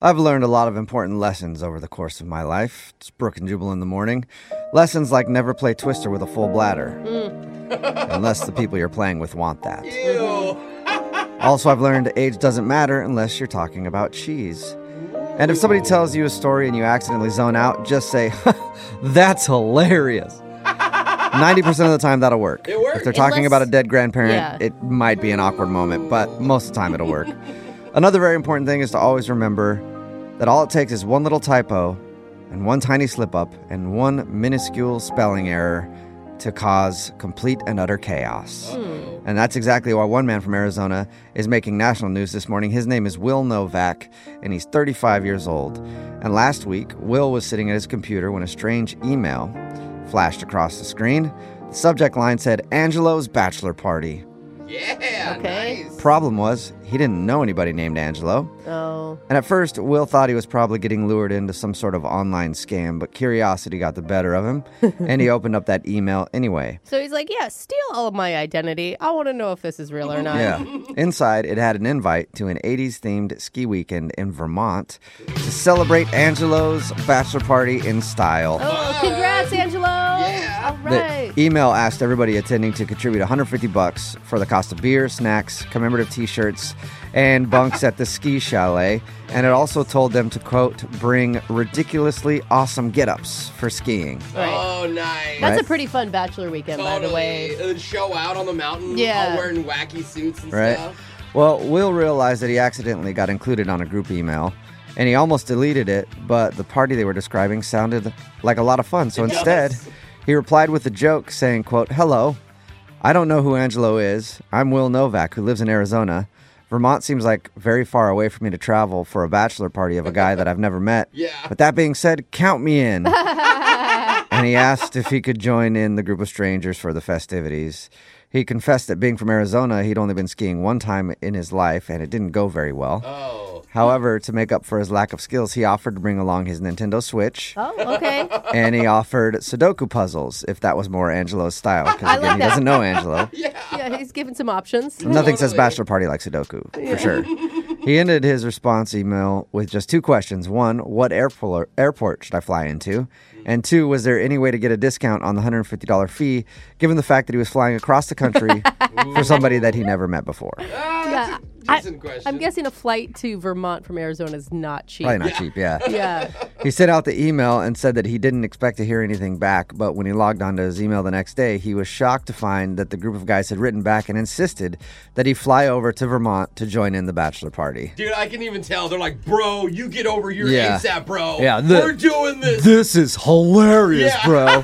I've learned a lot of important lessons over the course of my life. It's Brooke and Jubal in the morning. Lessons like never play Twister with a full bladder. Unless the people you're playing with want that. Ew. Also, I've learned age doesn't matter unless you're talking about cheese. And if somebody tells you a story and you accidentally zone out, just say, that's hilarious. 90% of the time, that'll work. It works. If they're talking about a dead grandparent, Yeah. it might be an awkward moment, but most of the time it'll work. Another very important thing is to always remember that all it takes is one little typo and one tiny slip-up and one minuscule spelling error to cause complete and utter chaos. And that's exactly why one man from Arizona is making national news this morning. His name is Will Novak, and he's 35 years old. And last week, Will was sitting at his computer when a strange email flashed across the screen. The subject line said, Angelo's bachelor party. Yeah, Okay. nice. Problem was, he didn't know anybody named Angelo. Oh. And at first, Will thought he was probably getting lured into some sort of online scam, but curiosity got the better of him, and he opened up that email anyway. So he's like, yeah, steal all of my identity. I want to know if this is real or not. Yeah. Inside, it had an invite to an 80s-themed ski weekend in Vermont to celebrate Angelo's bachelor party in style. Oh, congrats, Angelo. Yeah. All right. The email asked everybody attending to contribute $150 for the cost of beer, snacks, commemorative t-shirts, and bunks at the ski chalet. And it also told them to, quote, bring ridiculously awesome get-ups for skiing. Right. Oh, nice. That's Right. a pretty fun bachelor weekend, by the way. Totally. Show out on the mountain, Yeah. all wearing wacky suits and Right. stuff. Well, Will realized that he accidentally got included on a group email, and he almost deleted it, but the party they were describing sounded like a lot of fun. So It instead, does. he replied with a joke saying, quote, hello, I don't know who Angelo is. I'm Will Novak, who lives in Arizona. Vermont seems like very far away for me to travel for a bachelor party of a guy that I've never met. Yeah. But that being said, count me in. And he asked if he could join in the group of strangers for the festivities. He confessed that being from Arizona, he'd only been skiing one time in his life, and it didn't go very well. Oh. However, to make up for his lack of skills, he offered to bring along his Nintendo Switch, Oh, okay. and he offered Sudoku puzzles, if that was more Angelo's style, because I again, like he that. doesn't know Angelo. Yeah, he's given some options. Nothing says Totally. bachelor party like Sudoku, for sure. He ended his response email with just two questions. One, what airport should I fly into? And two, was there any way to get a discount on the $150 fee, given the fact that he was flying across the country for somebody that he never met before? Yeah. That's a decent question. I'm guessing a flight to Vermont from Arizona is not cheap. Probably not cheap, yeah. Yeah. He sent out the email and said that he didn't expect to hear anything back, but when he logged onto his email the next day, he was shocked to find that the group of guys had written back and insisted that he fly over to Vermont to join in the bachelor party. Dude, I can even tell. They're like, bro, you get over here Yeah. ASAP, bro. Yeah, We're doing this. This is hilarious, Yeah. bro.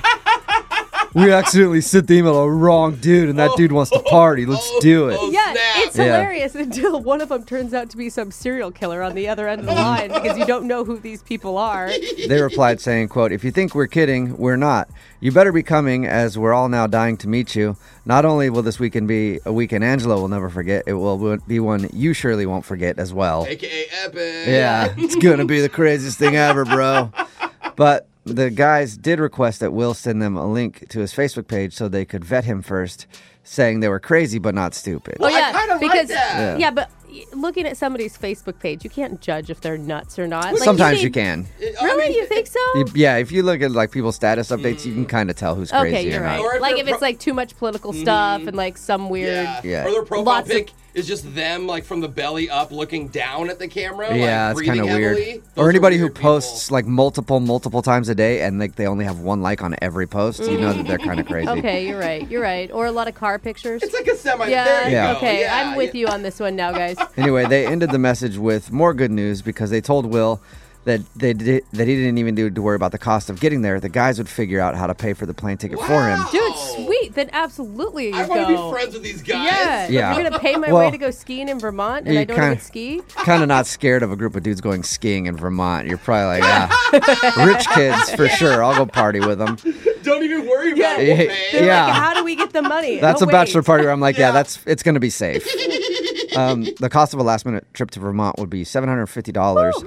We accidentally sent the email to the wrong dude, and that dude wants to party. Let's do it. Oh, Yeah, snap. it's Yeah. hilarious until one of them turns out to be some serial killer on the other end of the line because you don't know who these people are. They replied saying, quote, if you think we're kidding, we're not. You better be coming, as we're all now dying to meet you. Not only will this weekend be a weekend Angelo will never forget, it will be one you surely won't forget as well. AKA epic. Yeah, it's going to be the craziest thing ever, bro. But the guys did request that Will send them a link to his Facebook page so they could vet him first, saying they were crazy but not stupid. Oh I yeah, kinda like because that. yeah, but looking at somebody's Facebook page, you can't judge if they're nuts or not. Like, Sometimes you need- can. Really, you think so? Yeah, if you look at like people's status updates, you can kind of tell who's crazy Okay, you're or right. not. Or if Like they're if it's like too much political stuff and like some weird. Yeah. Yeah. Or their profile Lots of- pic is just them, like from the belly up, looking down at the camera. Yeah, like, it's kind of breathing weird. heavily. Those Or are anybody who weird people. posts like multiple times a day and like they only have one like on every post, you know that they're kind of crazy. Okay, you're right. You're right. Or a lot of car pictures. It's like a semi. Yeah. There you Yeah. go. Okay, Yeah, I'm with yeah. you on this one now, guys. Anyway, they ended the message with more good news because they told Will that he didn't even need to worry about the cost of getting there. The guys would figure out how to pay for the plane ticket for him. Wow. Dude, sweet. Then absolutely I you want to go. be friends with these guys. Yeah. Yeah. You're gonna pay my Well, way to go skiing in Vermont, and you I don't kinda- even ski. Kind of not scared of a group of dudes going skiing in Vermont. You're probably like, yeah, rich kids for sure. I'll go party with them. Don't even worry about it. Yeah. We'll pay. They're Yeah. like, how do we get the money? That's Oh, a bachelor wait. party where I'm like, yeah, Yeah. it's going to be safe. The cost of a last minute trip to Vermont would be $750.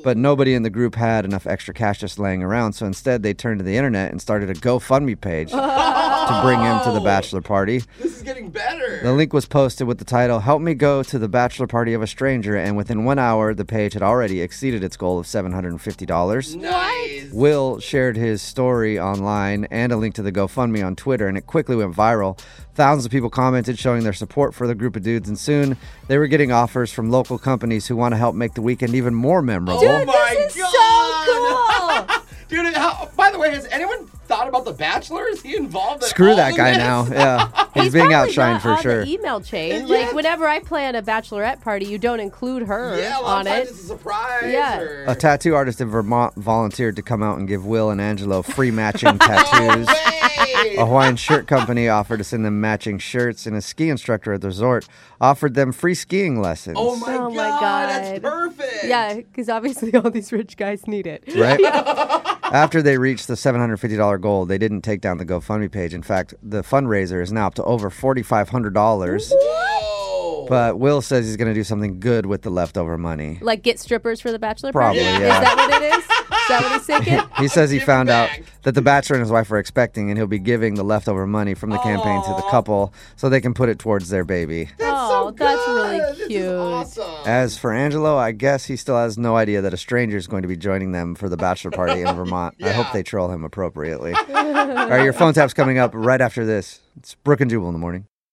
But nobody in the group had enough extra cash just laying around, so instead they turned to the internet and started a GoFundMe page to bring him to the bachelor party. This is getting better. The link was posted with the title, "Help me go to the bachelor party of a stranger," and within 1 hour, the page had already exceeded its goal of $750. Nice. Will shared his story online and a link to the GoFundMe on Twitter, and it quickly went viral. Thousands of people commented showing their support for the group of dudes, and soon they were getting offers from local companies who want to help make the weekend even more memorable. Oh my This is God. so cool. Dude, by the way, has anyone thought about The Bachelor? Is he involved at Screw all that in guy this? now. Yeah, he's being probably outshined not for on sure. The email chain. Yeah. Like whenever I plan a bachelorette party, you don't include her Yeah, a lot on of times it. it's a surprise. Yeah. Or... A tattoo artist in Vermont volunteered to come out and give Will and Angelo free matching No tattoos. way. A Hawaiian shirt company offered to send them matching shirts, and a ski instructor at the resort offered them free skiing lessons. Oh my Oh my God, that's God. perfect. Yeah, because obviously all these rich guys need it. Right? After they reached the $750 goal, they didn't take down the GoFundMe page. In fact, the fundraiser is now up to over $4,500. Whoa. But Will says he's going to do something good with the leftover money. Like get strippers for the bachelor Probably, party? yeah. Is that what it is? Is that what he's thinking? He says he Give it found out back. that the bachelor and his wife are expecting, and he'll be giving the leftover money from the campaign to the couple so they can put it towards their baby. Oh, that's really This is cute. awesome. As for Angelo, I guess he still has no idea that a stranger is going to be joining them for the bachelor party in Vermont. I hope Yeah. they troll him appropriately. All right, your phone tap's coming up right after this. It's Brooke and Jubal in the morning.